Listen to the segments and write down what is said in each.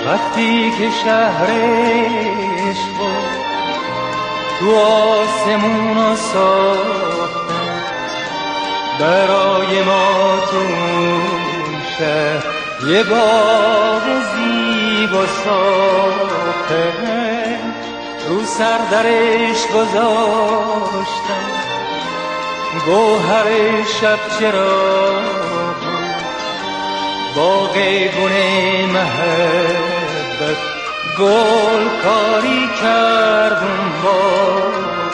وقتی که شهر عشق تو آسمون ساختن برای ما تو شهر یه باغ زیبا ساختن، رو سر درش گذاشتن گوهر شب چراغ، باغ گل محبت گل کاری کردم باز.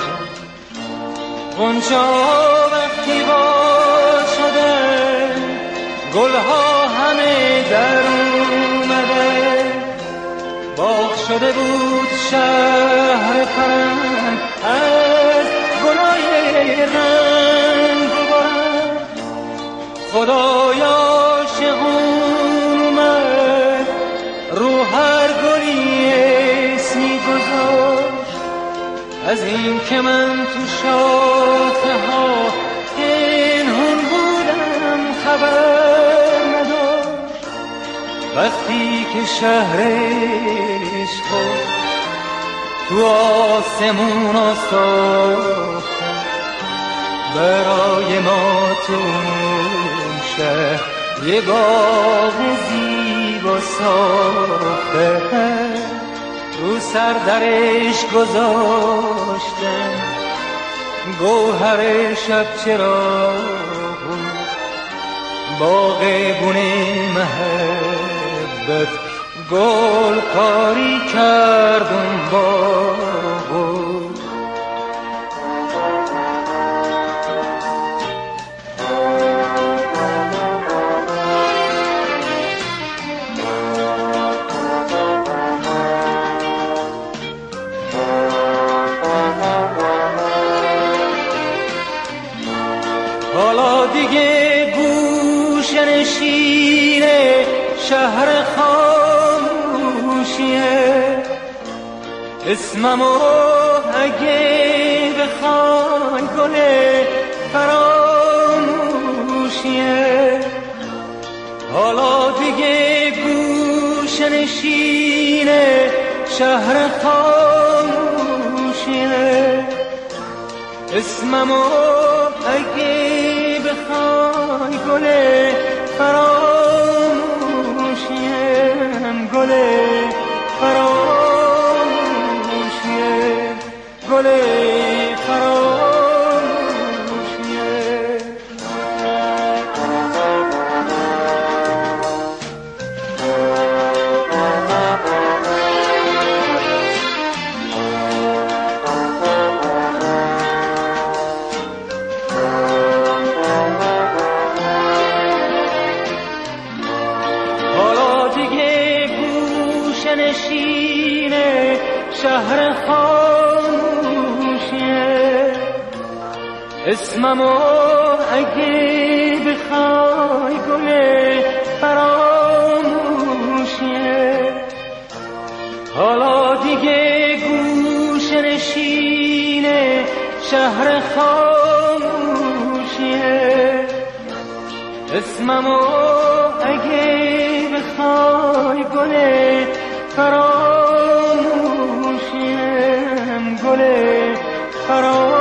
غنچه وقتی وا شده گلها همه در اومده، باغ شده بود شهر فرنگ از گلای رنگ و برنگ. خدایا عاشقون اومد رو هر گلی اسمی گذاشت، از این که من تو شاخه ها پنهون بودم خبر نداشت. وقتی که شهر عشق تو آسمون ساختن برای ما تو شهر یه باغ زیبا ساختن، رو سر درش گذاشتن گوهر شب چراغ، باغ گل محبت گل کاری کردم باغ. حالا دیگه گوشه نشین شهر خاموشیه، اسممو اگه بخوای گل فراموشیه. حالا دیگه گوشه نشین شهر خاموشیه، اسممو اگه بخوای گل فراموشیم، گل فراموشیم، گل فراموشیم. نشین شهر خاموشیه، اسممو اگه بخوای گل فراموشیه. حالا دیگه گوش نشین شهر خاموشیه، اسممو اگه بخوای گل فراموشیم، گل فراموشیم.